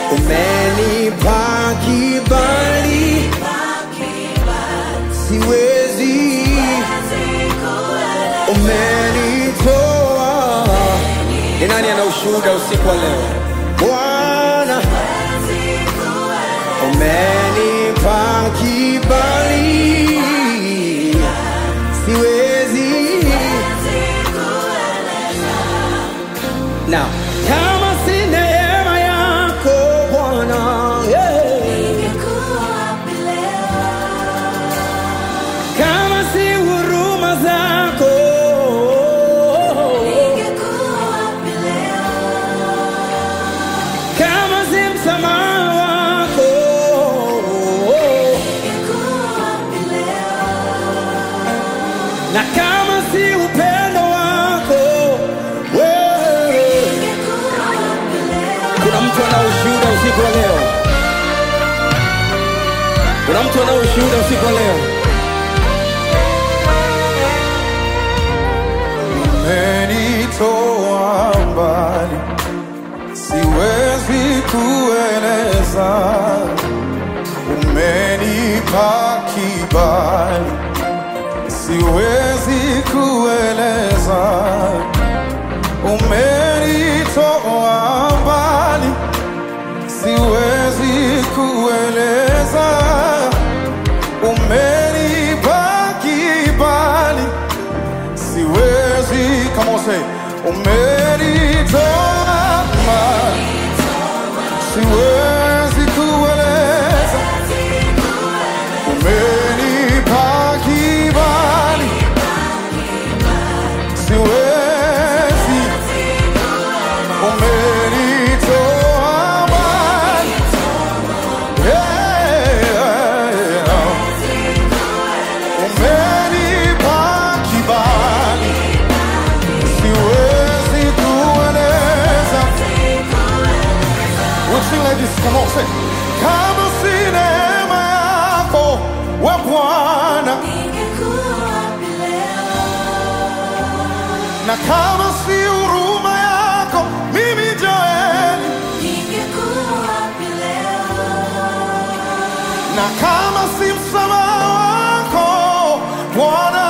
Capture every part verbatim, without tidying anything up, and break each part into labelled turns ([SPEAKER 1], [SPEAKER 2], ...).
[SPEAKER 1] umenipa kibali, siwezi umenitoa. Ni nani ana ushuhuda usiku wa leo? Bwana umenipa kibali, siwezi. Now, kama si neema yako Bwana, kama si huruma zako, kama si msamaha wako, na kama si upendo wako wewe. Kuna mtu ana ushuhuda usiku wa leo? Kuna mtu ana ushuhuda usiku wa leo?
[SPEAKER 2] Umenitoa mbali, siwezi kueleza. Umenipa kibali, siwezi kueleza. Umenitoa mbali, siwezi kueleza. Umenipa kibali, siwezi, come on say, umenitoa mbali, siwezi kueleza. Umenipa kibali, siwezi. Umenitoa mbali, yeah. Umenipa kibali, siwezi kueleza. We'll sing like this, come on, say. Kama si neema yako we Bwana, na kama si huruma yako mimi Joel, na kama si msamaha wako Bwana,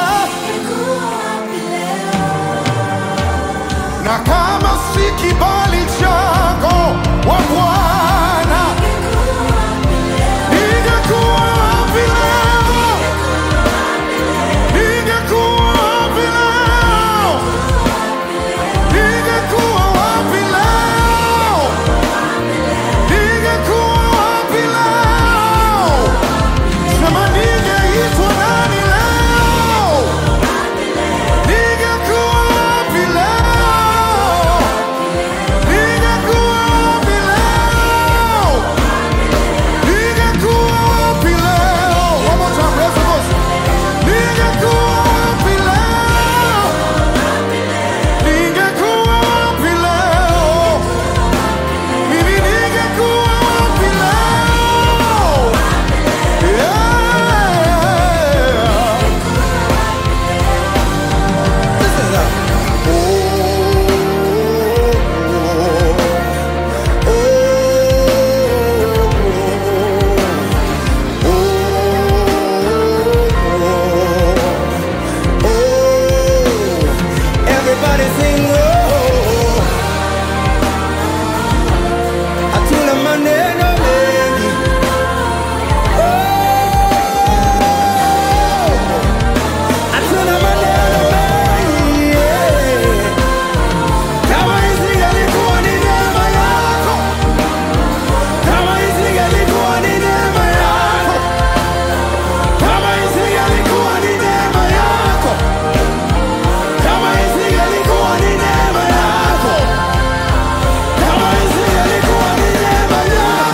[SPEAKER 2] na kama si kibali chako we Bwana, ningekuwa wapi leo? Ningekuwa wapi leo? Ningekuwa wapi leo? Ningekuwa wapi leo? Sema ningeitwa nani leo? Ningekuwa wapi leo? Ningekuwa wapi leo? Ningekuwa wapi leo? One more time, raise the voice. Ningekuwa wapi leo? Ningekuwa wapi leo? Mimi ningekuwa wapi leo? Yeah.
[SPEAKER 1] This is a oh, oh, oh, oh, oh. Everybody sing oh. Hatuna maneno mengi. Oh, hatuna maneno mengi, yeah. Kama isingelikuwa ni neema yako, kama isingelikuwa ni neema yako, kama isingelikuwa ni neema yako, kama isingelikuwa ni neema yako, kama isingelikuwa ni neema yako.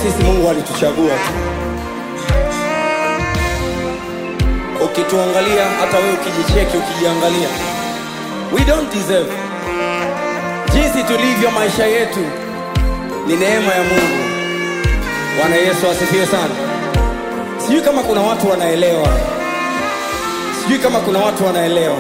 [SPEAKER 1] sisi Mungu alituchagua tu. Ukituangalia, hata wewe ukijicheki, ukijiangalia, we don't deserve. Jinsi tulivyo maisha yetu ni neema ya Mungu. Bwana Yesu asifiwe sana. Sijui kama kuna watu wanaelewa. Sijui kama kuna watu wanaelewa.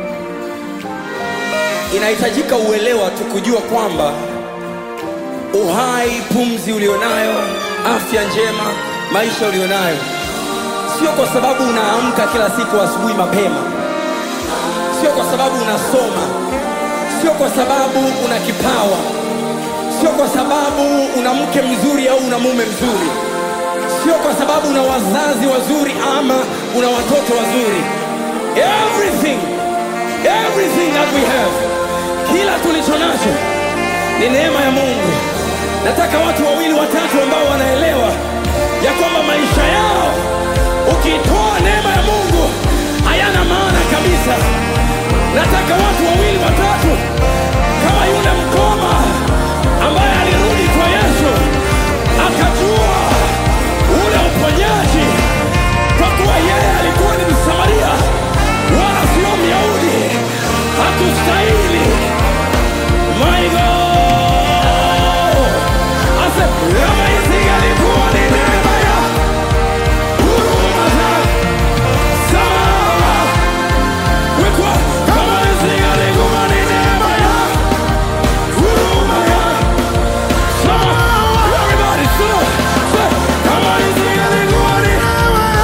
[SPEAKER 1] Inahitajika uelewa tu kujua kwamba uhai, pumzi ulionayo, afya njema, maisha ulionayo, sio kwa sababu unaamka kila siku asubuhi mapema. Sio kwa sababu unasoma. Sio kwa sababu una kipawa. Sio kwa sababu una mke mzuri au una mume mzuri. Sio kwa sababu una wazazi wazuri ama una watoto wazuri. Everything, everything that we have, kila tulicho nacho ni neema ya Mungu. Nataka watu wawili watatu ambao wanaelewa ya kwamba maisha yao ukitoa neema ya Mungu hayana maana kabisa. Nataka watu wawili watatu kama yule mkoma ambaye alirudi kwa Yesu akajua ule uponyaji, kwa kuwa yeye alikuwa ni Msamaria wala sio Myahudi, hakustahili. My God, ase kama isingelikuwa ni neema ya huruma zake, sawa wekwa. Kama isingelikuwa ni neema ya huruma zake, sawa. Everybody sit up. Say, kama isingelikuwa ni neema ya.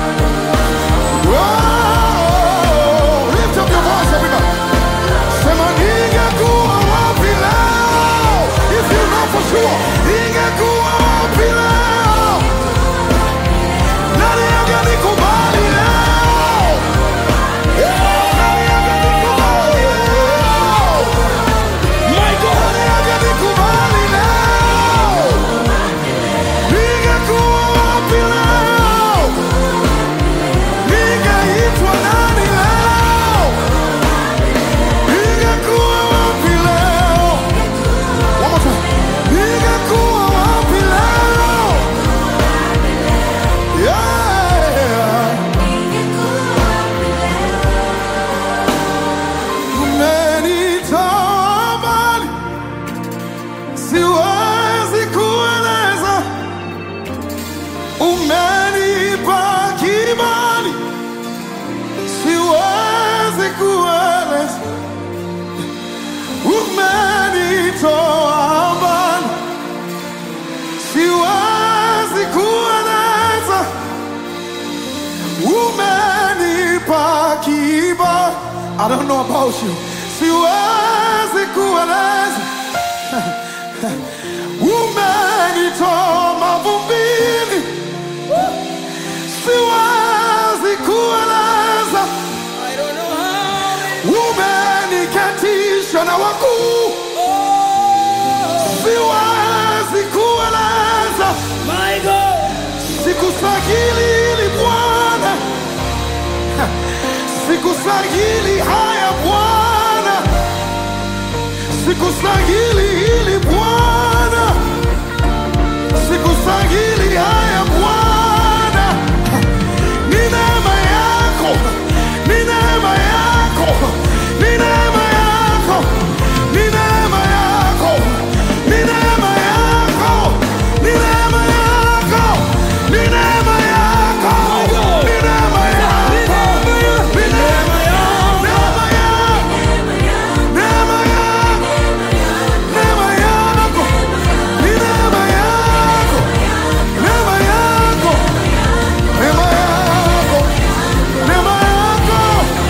[SPEAKER 2] Whoa, lift up your voice, everybody. Sema ningekuwa wapi leo? If you know for sure, ningekuwa wapi leo? Nani angenikubali leo? Yeah, nani angenikubali leo?
[SPEAKER 1] My God,
[SPEAKER 2] Nani angenikubali leo? Ningekuwa wapi leo? Ningeitwa nani leo? Ningekuwa wapi leo? One more time. Ningekuwa wapi leo? Yeah. Umenitoa mbali, siwezi kueleza. Umenipa kibali, siwezi kueleza. Umenitoa mbali, siwezi kueleza. Umenipa kibali, I don't know about you, siwezi kueleza. Umenitoa mavumbini, siwezi kueleza.
[SPEAKER 1] I don't know how.
[SPEAKER 2] Umeniketisha na wakuu, siwezi kueleza.
[SPEAKER 1] My God,
[SPEAKER 2] Sikustahili hili Bwana, sikustahili haya Bwana, sikustahili hili Bwana, sikustahili haya Bwana. Ni neema yako, ni neema yako, ni neema yako, ni neema yako, ni neema yako, ni neema yako, ni neema yako, ni neema yako, ni neema yako, neema yako, neema yako, neema yako, ni neema yako, neema yako, neema yako, neema yako,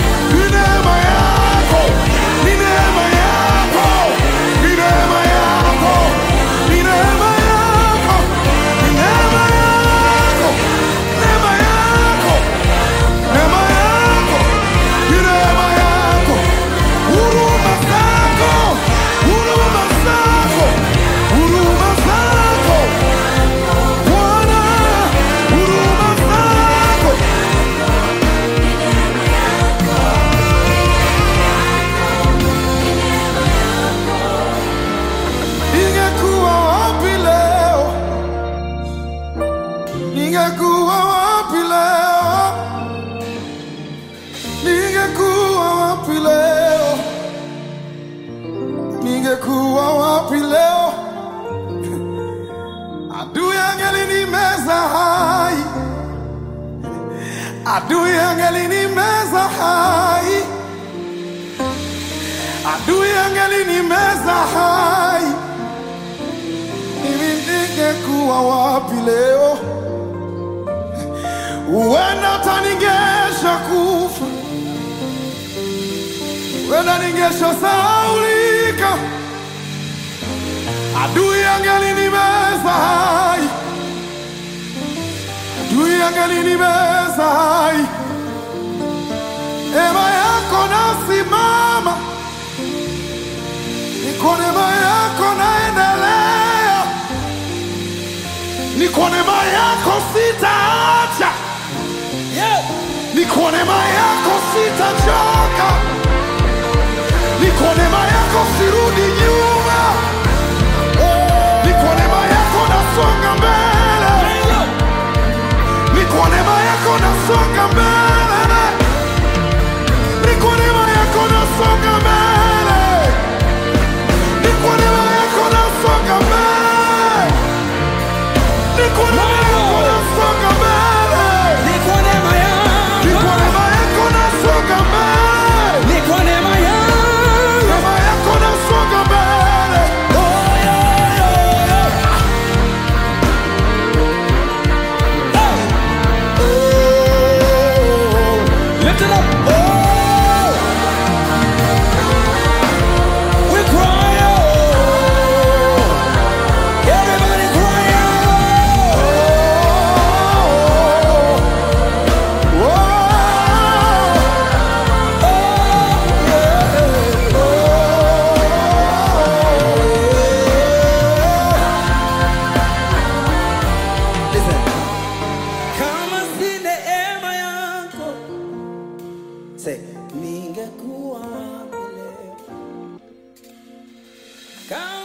[SPEAKER 2] wapi leo? Ningekuwa wapi leo? Adui angelinimeza hai, adui angelinimeza hai, adui angelinimeza hai. Mimi ningekuwa wapi leo? Huenda hata ningesha kufa, huenda ningesha sahaulika. Adui angelinimeza hai, adui angelinimeza hai. Neema yako nasimama, ni kwa neema yako naendelea, ni kwa neema yako sitaacha, ni kwa neema yako sitachoka, ni kwa neema yako sirudi nyuma, ni kwa neema yako nasonga mbele, ni kwa neema yako nasonga mbele, ni kwa neema yako nasonga mbele, ni kwa neema yako nasonga mbele, ni kwa neema yako nasonga mbele,
[SPEAKER 1] Ni kwa neema
[SPEAKER 2] ni
[SPEAKER 1] yako,
[SPEAKER 2] kwa neema yako nasonga mbele,
[SPEAKER 1] ni kwa neema yako.
[SPEAKER 2] neema yako nasonga mbele.
[SPEAKER 1] Oh, yeah, yeah, yeah. Oh, lift it up. Oh, we cry out. Everybody cry out.
[SPEAKER 2] Oh,
[SPEAKER 1] Listen. Kama si neema yako, say, ningekuwa wapi leo? Kama